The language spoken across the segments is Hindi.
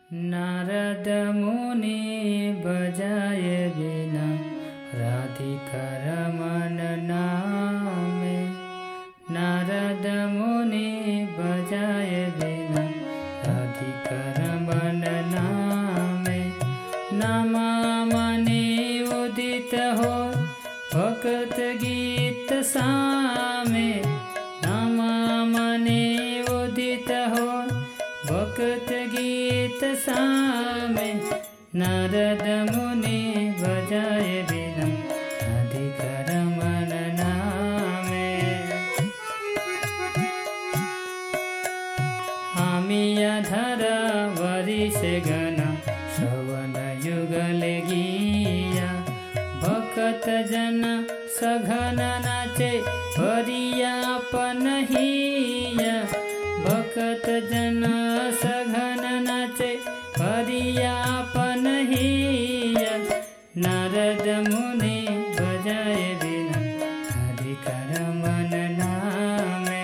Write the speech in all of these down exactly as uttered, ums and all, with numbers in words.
नारद मुनि बजाए बिना राधिका रमन नामे। नारद मुनि बजाए बिना राधिका रमन नामे। नामा मने उदित हो भक्त गीत सामे। नामा मने उदित हो भक्त गीत सामे। नारद मुनि बजाए बिना राधिका रमन नामे। आमिया धरा वरिष गण श्रवण युगल गीया। भक्त जन सघन नाचे हरिया पनहिया। भक्त जन सघन नाचे हरिया पनहिया। नारद मुनि बजाए बिना राधिका रमन नामे।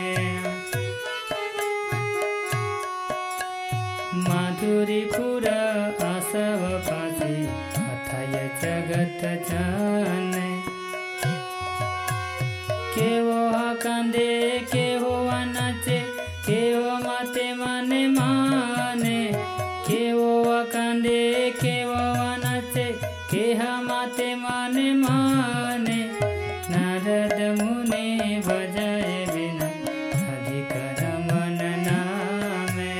माधुरीपुर आसव पासी अथय जगत जाने। केहो कांदे केहो नाचे केहो माते माने माने। केहो कांदे केहो नाचे केहा माते माने माने। नारद मुनि बजाए बिना राधिका रमन नामे।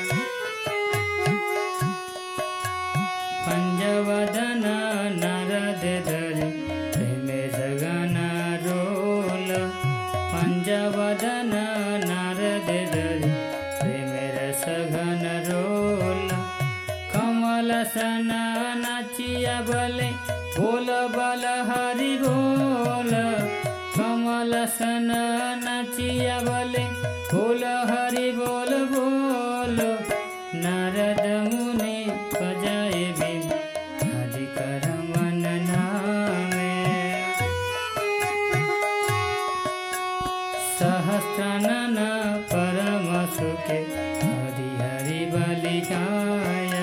पंजवदन नारद धरे प्रेमे सघन रोल। पंजवदन नारद धरे प्रेमे सघन रोल। कमल सन नाचिया बले बोल बल हरि बोल। कमल सन नाचिया बले बोल हरि बोल बोल। नारद मुनि बजाए बिना राधिका रमन नामे। सहस्रानन परम सुखे हरि हरि बलि गाया।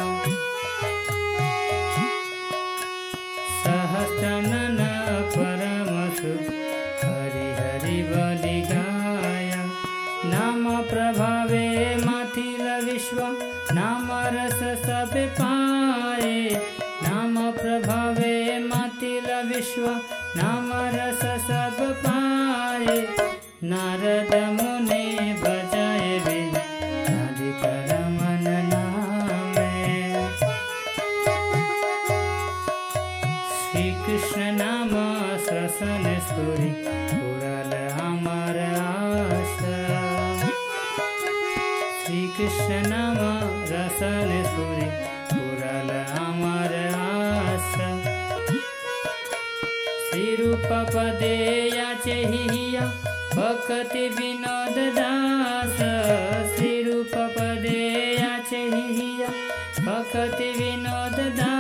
सहस्रानन परम सुख हरि हरि बलि गाया। नाम प्रभावे माथिल विश्व नाम रस सब पाए। नाम प्रभावे माथिल विश्व नाम रस सब पाए। नारद मुनि बजाए बिना राधिका रमन नामे। श्री कृष्ण नाम श्वसन स्फुरी पुरल अमर आशा। श्री कृष्ण नाम रसन स्फुरी पुरल अमर आशा। श्री रूप पदे याचे हिया भक्ति विनोद दास। श्री रूप पदे याचे हिया भक्ति विनोद दास।